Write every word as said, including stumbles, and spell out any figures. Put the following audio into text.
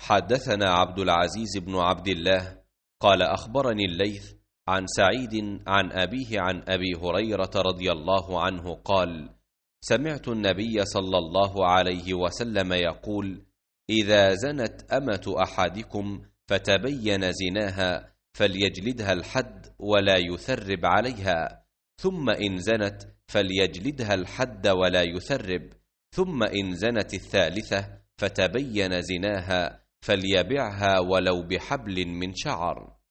حدثنا عبد العزيز بن عبد الله قال أخبرني الليث عن سعيد عن أبيه عن أبي هريرة رضي الله عنه قال: سمعت النبي صلى الله عليه وسلم يقول: إذا زنت أمة أحدكم فتبين زناها فليجلدها الحد ولا يثرب عليها، ثم إن زنت فليجلدها الحد ولا يثرب، ثم إن زنت الثالثة فتبين زناها فليبعها ولو بحبل من شعر.